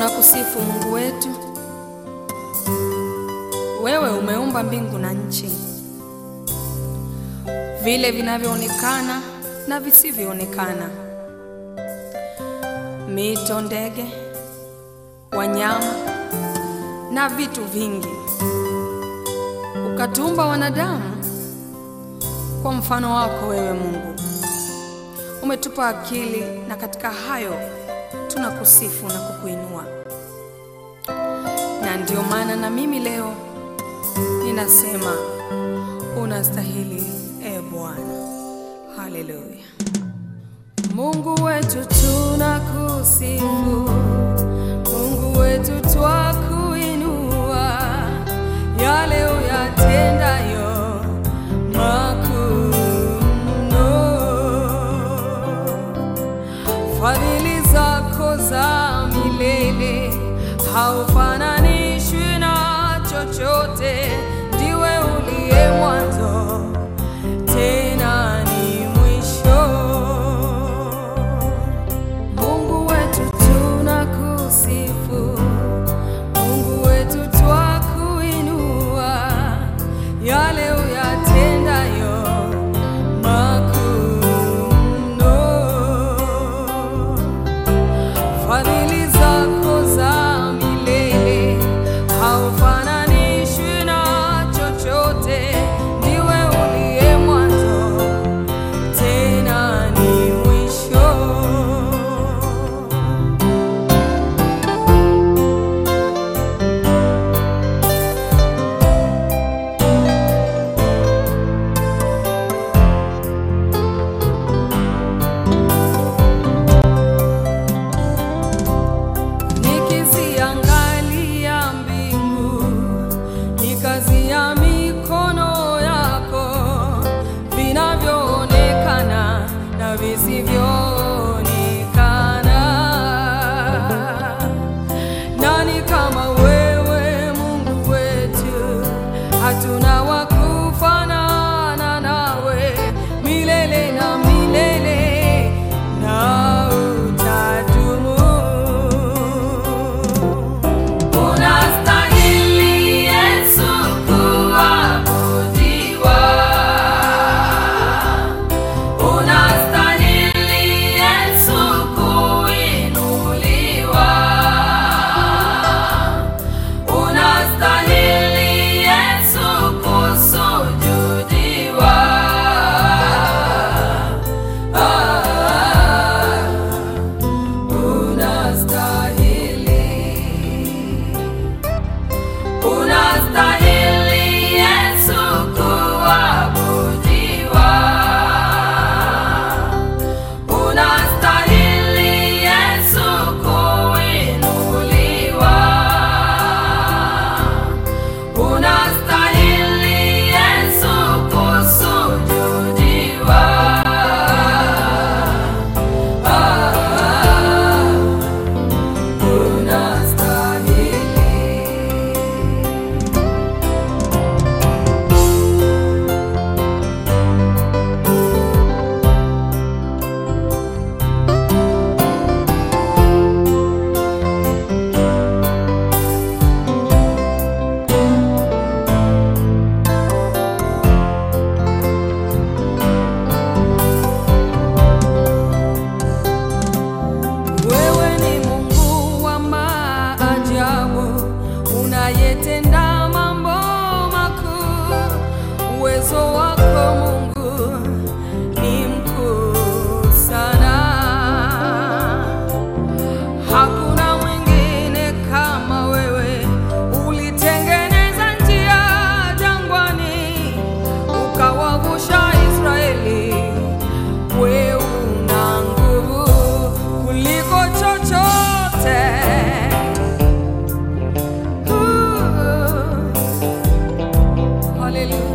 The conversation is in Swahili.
Tunakusifu Mungu wetu. Wewe umeumba mbingu na nchi, vile vinavyoonekana na visivyoonekana, mito, ndege, wanyama na vitu vingi. Ukatumba wanadamu kwa mfano wako wewe Mungu. Umetupa akili, na katika hayo tunakusifu na kukuinua. Na ndio maana na mimi leo ninasema unastahili, Bwana. Haleluya. Mungu wetu tunakusifu, Mungu wetu twakuinua, yale uyatendayo makuu mno. Fadhili zako za milele haufananishwi na chochote. Ndiwe uliye mwanzo tena ni mwisho. Mungu wetu tunakusifu, Mungu wetu twakuinua, yale uyatendayo makuu mno. Fadhili zako za milele haufananishwi na chochote. Ndiwe uliye mwanzo tena ni mwisho. Nikiziangalia mbingu, ni kazi ya mikono yako, vinavyoonekana na visivyoonekana. Nani kama wewe Mungu wetu? Hatuna wa kufanana nawe, milele na milele na utadumu. Unastahili Yesu kuabudiwa, unastahili Yesu kuinuliwa, unastahili Yesu kusujudiwa. Unastahili Yesu kuabudiwa, unastahili Yesu kuinuliwa, unastahili Yesu kusujudiwa. Wewe ni Mungu wa maajabu, unayetenda mambo makuu. Uwezo wako Mungu ni mkuu sana. Hakuna mwingine kama wewe. Ulitengeneza njia jangwani, ukawavusha Israeli. Wewe una nguvu kuliko chochote. Hallelujah.